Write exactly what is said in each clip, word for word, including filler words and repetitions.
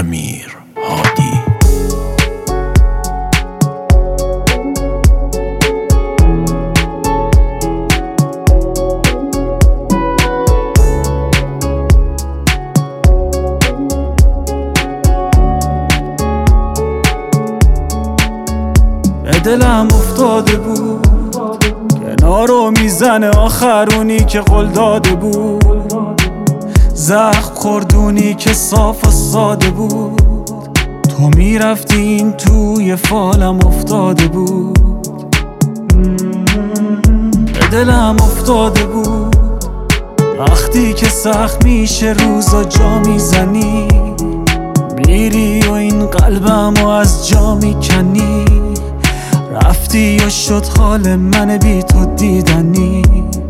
امیر هادی. دلم افتاده بود کنارو میزنه آخرونی که قول داده بود، زخم خوردونی که صاف و ساده بود. تو میرفتین توی فالم افتاده بود. به دلم افتاده بود وقتی که سخت میشه روزا جا میزنی، میری و این قلبم و از جا میکنی. رفتی و شد حال من بی تو دیدنی.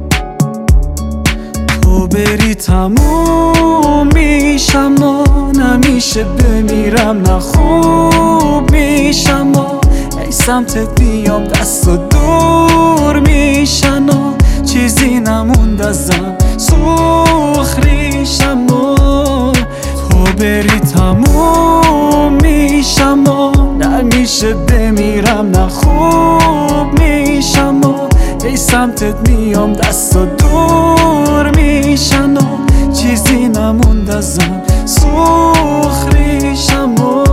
تو بری تموم میشم و نمیشه بمیرم، نه خوب میشم و ای سمتت بیام دست و دور میشن و چیزی نموند ازم سوخ ریشم و تو بری تموم میشم و نمیشه بمیرم، نه خوب میشم و ای سمتت میام دست و دور میشن و چیزی نموند ازم سوخ ریشم و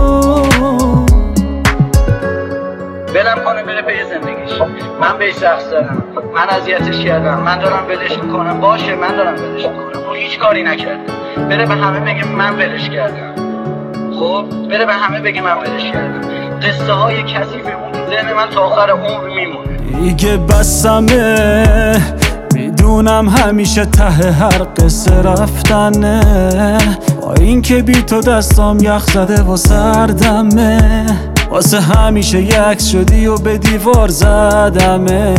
بلم کنه بره پی زندگیش. من بهش رقص دارم، من اذیتش کردم، من دارم ولش میکنم. باشه من دارم ولش میکنم، اون هیچ کاری نکرده. بره به همه بگه من ولش کردم. خب بره به همه بگه من ولش کردم. قصه های کثیف اون تو ذهن من تا آخر عمر میمونه. دیگه بسمه، میدونم همیشه ته هر قصه رفتنه. با این که بی تو دستام یخ زده و سردمه، واسه همیشه یک شدی و به دیوار زدمه.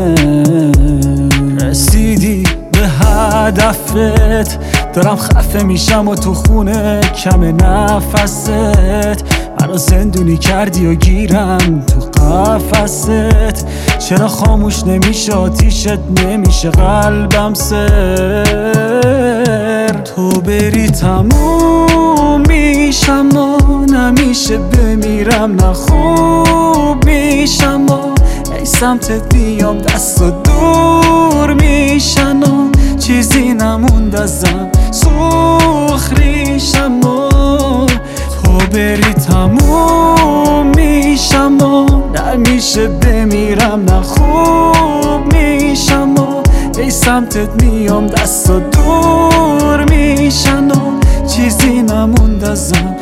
رسیدی به هدفت، دارم خفه میشم و تو خونه کم نفست. منو زندونی کردی و گیرم تو قفست. چرا خاموش نمیشه آتیشت نمیشه قلبم سر. تو بری تموم میشم و نمیشه بمیرم، نه خوب میشم و ای سمتت بیام دست و دور میشن و چیزی نموند ازم سوخ ریشم و تو بری تموم میشم و نمیشه بمیرم، نه خوب میشم و ای سمتت میام دست و دور میشن و چیزی نموند ازم